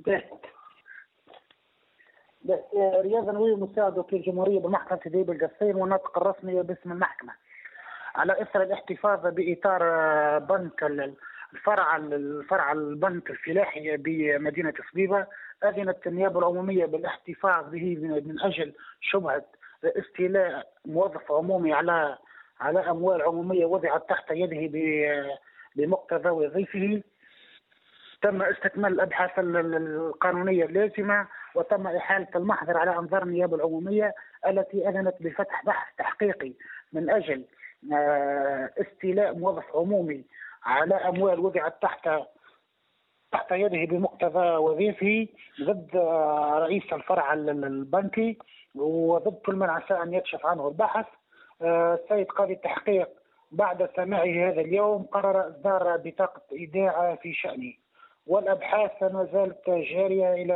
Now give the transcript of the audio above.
رياض نووي مساعد وكيل جمهورية بمحكمة ذيب القصيم، والنطق الرسمي باسم المحكمة على إثر الاحتفاظ بإطار بنك الفرع البنك الفلاحي بمدينة صبيبة. أذنت النيابة العمومية بالاحتفاظ به من أجل شبهة استيلاء موظف عمومي على أموال عمومية وضعت تحت يده بمقتضى وظيفه. تم استكمال الأبحاث القانونية اللازمة، وتم إحالة المحضر على أنظار النيابة العمومية التي أذنت بفتح بحث تحقيقي من أجل استيلاء موظف عمومي على أموال وضعت تحت يده بمقتضى وظيفه ضد رئيس الفرع البنكي وضد كل من عسى أن يكشف عنه البحث. السيد قاضي التحقيق بعد سماعه هذا اليوم قرر إصدار بطاقة إيداع في شأنه، والأبحاث ما زالت جارية إلى